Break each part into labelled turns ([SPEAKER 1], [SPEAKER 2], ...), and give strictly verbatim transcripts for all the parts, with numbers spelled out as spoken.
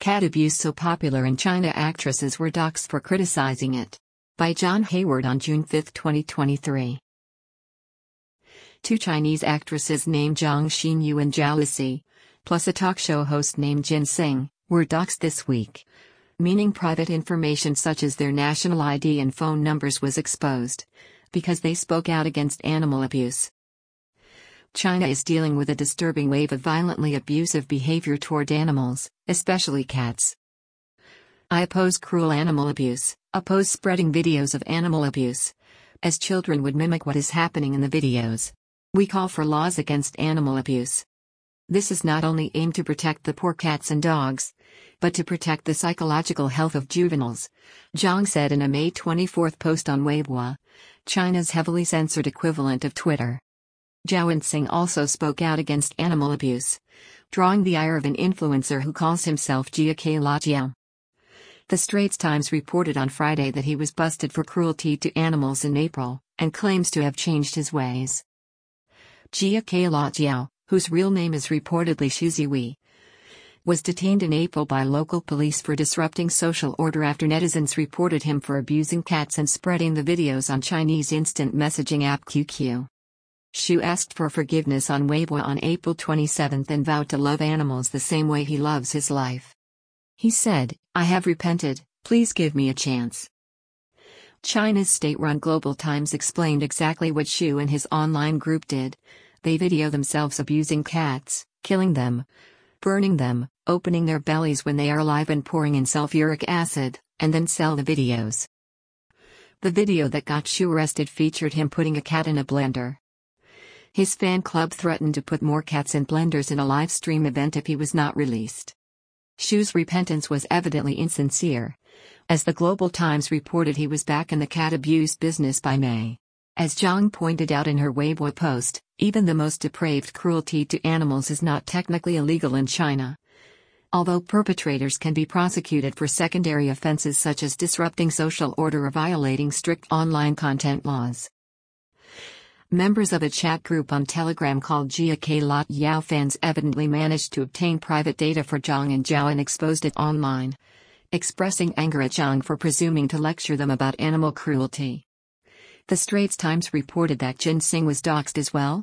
[SPEAKER 1] Cat abuse so popular in China, actresses were doxxed for criticizing it. By John Hayward on June fifth, twenty twenty-three. Two Chinese actresses named Zhang Xinyu and Zhao Lixi, plus a talk show host named Jin Sing, were doxxed this week. Meaning private information such as their national I D and phone numbers was exposed, because they spoke out against animal abuse. China is dealing with a disturbing wave of violently abusive behavior toward animals, especially cats. I oppose cruel animal abuse, oppose spreading videos of animal abuse, as children would mimic what is happening in the videos. We call for laws against animal abuse. This is not only aimed to protect the poor cats and dogs, but to protect the psychological health of juveniles, Zhang said in a May twenty-fourth post on Weibo, China's heavily censored equivalent of Twitter. Zhao Sing also spoke out against animal abuse, drawing the ire of an influencer who calls himself Jia Ke La Jiao. The Straits Times reported on Friday that he was busted for cruelty to animals in April, and claims to have changed his ways. Jia Ke La Jiao, whose real name is reportedly Xu Ziwei, was detained in April by local police for disrupting social order after netizens reported him for abusing cats and spreading the videos on Chinese instant messaging app Q Q. Xu asked for forgiveness on Weibo on April twenty-seventh and vowed to love animals the same way he loves his life. He said, "I have repented, please give me a chance." China's state-run Global Times explained exactly what Xu and his online group did. They video themselves abusing cats, killing them, burning them, opening their bellies when they are alive and pouring in sulfuric acid, and then sell the videos. The video that got Xu arrested featured him putting a cat in a blender. His fan club threatened to put more cats in blenders in a live stream event if he was not released. Xu's repentance was evidently insincere. As the Global Times reported, he was back in the cat abuse business by May. As Zhang pointed out in her Weibo post, even the most depraved cruelty to animals is not technically illegal in China. Although perpetrators can be prosecuted for secondary offenses such as disrupting social order or violating strict online content laws. Members of a chat group on Telegram called Jia Ke La Jiao fans evidently managed to obtain private data for Zhang and Zhao and exposed it online, expressing anger at Zhang for presuming to lecture them about animal cruelty. The Straits Times reported that Jin Sing was doxxed as well.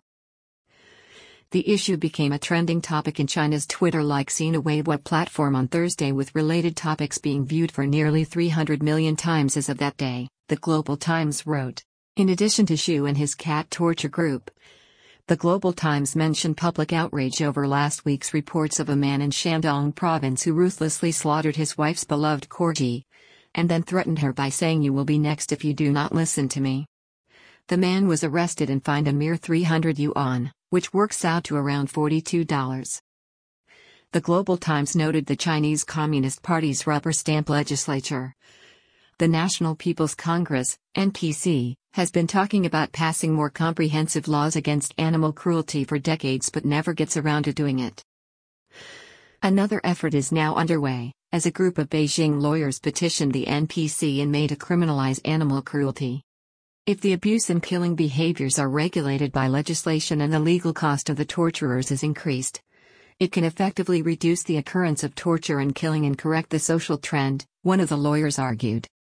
[SPEAKER 1] The issue became a trending topic in China's Twitter-like Sina Weibo platform on Thursday, with related topics being viewed for nearly three hundred million times as of that day, the Global Times wrote. In addition to Xu and his cat torture group, the Global Times mentioned public outrage over last week's reports of a man in Shandong province who ruthlessly slaughtered his wife's beloved corgi, and then threatened her by saying, "You will be next if you do not listen to me." The man was arrested and fined a mere three hundred yuan, which works out to around forty-two dollars. The Global Times noted the Chinese Communist Party's rubber stamp legislature, the National People's Congress, N P C, has been talking about passing more comprehensive laws against animal cruelty for decades but never gets around to doing it. Another effort is now underway, as a group of Beijing lawyers petitioned the N P C in May to criminalize animal cruelty. If the abuse and killing behaviors are regulated by legislation and the legal cost of the torturers is increased, it can effectively reduce the occurrence of torture and killing and correct the social trend, one of the lawyers argued.